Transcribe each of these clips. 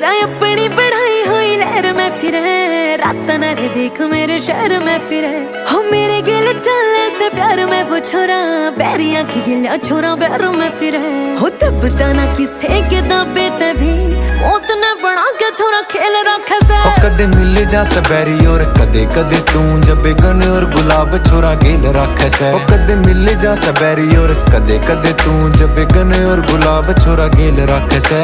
छोरा अपनी बढ़ाई हुई लहर में फिरे, रात नारे देख मेरे शहर में फिरे। हो मेरे गिल चलने से प्यार में वो छोरा, बैरिया की गिला छोरा बैरों में फिरे। हो तब तना किसे के दाबे तभी मौत ने बना के छोरा खेल रखा से। कदे मिल जा सबैरी और कदे कदे तू जब गन और गुलाब छोरा गेल रखे से। कदे मिल जा सबैरी और कदे कदे तू जब गन और गुलाब छोरा गेल रखे से।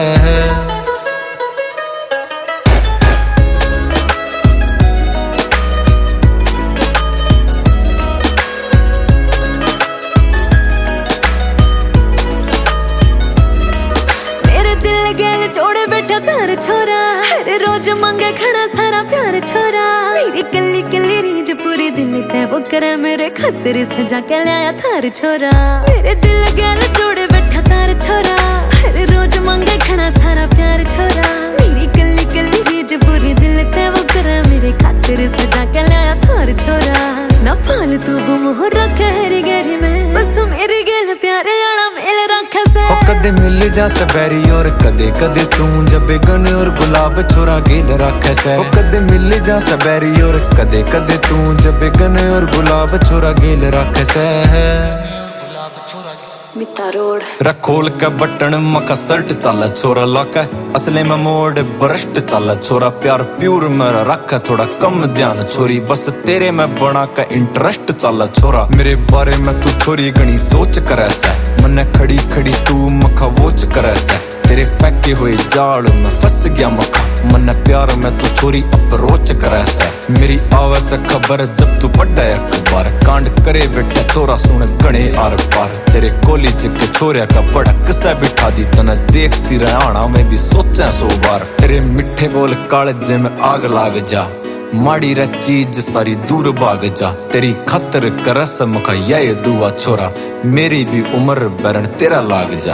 जोड़े बैठा तार छोरा, हर रोज मांगे खड़ा सारा प्यार छोरा। मेरी कली कली रीज पूरी दिल ते वो करे मेरे खातिर सजा के लाया थार छोरा। मेरे दिल गैल जोड़े बैठा तार छोरा, हर रोज मांगे खड़ा सारा प्यार छोरा। मेरी कली कली रीज पूरी दिल ते वो करे मेरे खातिर सजा के लाया थार छोरा। ना फालतू गुम हो रखा है गहरी में, बस मेरी गेल प्यारे आना मेल रखा से। कदे मिल जा सबैरी और कदे कदे तू जब गन और गुलाब छोरा गेल रखे से। कदे मिल जा सबैरी और कदे कदे तू जब गन और गुलाब छोरा गेल रखे से। मिता रोड रखोल के बटन मका सर्ट चल छोरा लाका, असले में मोड़ भ्रष्ट चल छोरा। प्यार प्यूर में रखा थोड़ा कम ध्यान छोरी, बस तेरे में बना का इंटरेस्ट चल छोरा। मेरे बारे में तू छोरी गणी सोच करे से, मन्ने खड़ी खड़ी तू मखा वोच करे से। तेरे फेंके हुए जाल में फंस गया मखा, मन्ने प्यार में तू छोरी अप्रोच करे से। मेरी आवे से खबर जब तू पढ़े अखबार, कांड करे बेटा छोरा सुन गणे आर पार। तेरे कॉलेज के छोरिया का भड़क से बिठा दी तना, देखती रहना में भी सोचा 100 बार। तेरे मिठे बोल कालजे में आग लाग जा, माड़ी रे चीज सारी दूर भाग जा। तेरी खातर करस मखा ये दुआ छोरा, मेरी भी उम्र बरन तेरा लाग जा।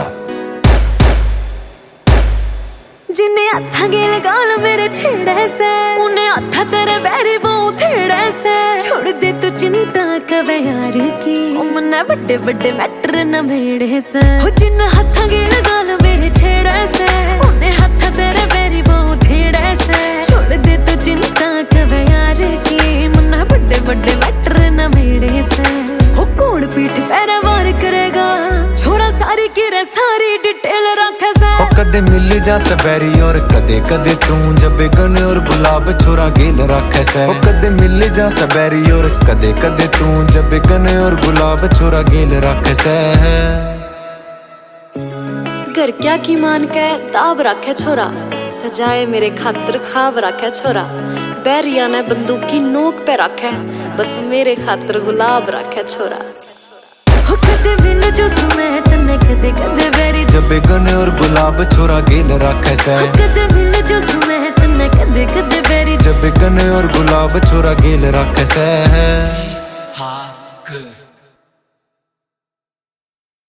जिन्हें हथा गेल गाल मेरे छेड़े से, उन्हें हथा तेरे बैरी वो थेड़े से। छोड़ दे तू चिंता कवे यार की, मन्ने बड़े बड़े मैटर न मेड़े से। हो जिन्हें हथा गेल गाल मेरे छेड़े से, उन्हें हथा तेरे बैरी वो थेड़े से। छोड़ दे तू चिंता कवे यार की, मन्ने बड़े बड़े मैटर न मेड़े से। हो कौन पीठ पैर वार करेगा छोरा, सारी की रे सारी डिटेल रखे से। कदे मिल जा सबैरी और कदे कदे तू जब गन और गुलाब छोरा गेल रखे से। कदे मिल जा सबैरी और कदे कदे तू जब गन और गुलाब छोरा गेल रखे से। घर क्या की मान के ताब रखे छोरा, सजाए मेरे खातिर खाब रखे छोरा। बैरिया ने बंदूक की नोक पे रखे, बस मेरे खातिर गुलाब रखे छोरा। हो कदे मिल जो सुमे तन्ने कदे कदे बैरी, जब गन और गुलाब छोरा गेल रखे से। कदे मिल जो सुमे तन्ने कदे कदे बैरी, जब गन और गुलाब छोरा गेल रखे से। हाँ